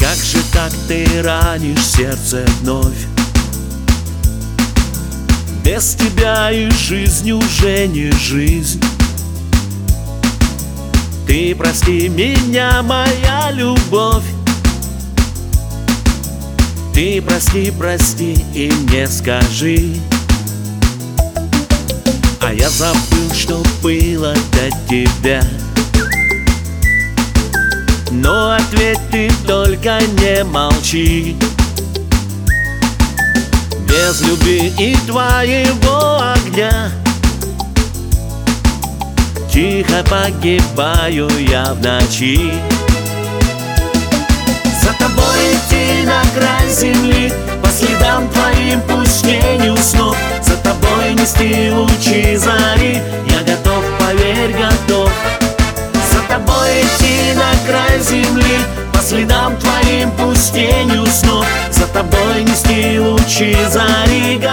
Как же так ты ранишь сердце вновь? Без тебя и жизнь уже не жизнь. Ты прости меня, моя любовь. Ты прости, прости и мне скажи. А я забыл, что было до тебя. Но ответь ты, только не молчи. Без любви и твоего огня тихо погибаю я в ночи. За тобой идти на край земли, по следам твоим пусть не усну. За тобой нести лучи зари, я готов, поверь, готов. За тобой идти на край земли, по следам твоим пусть не усну. За тобой нести лучи зари,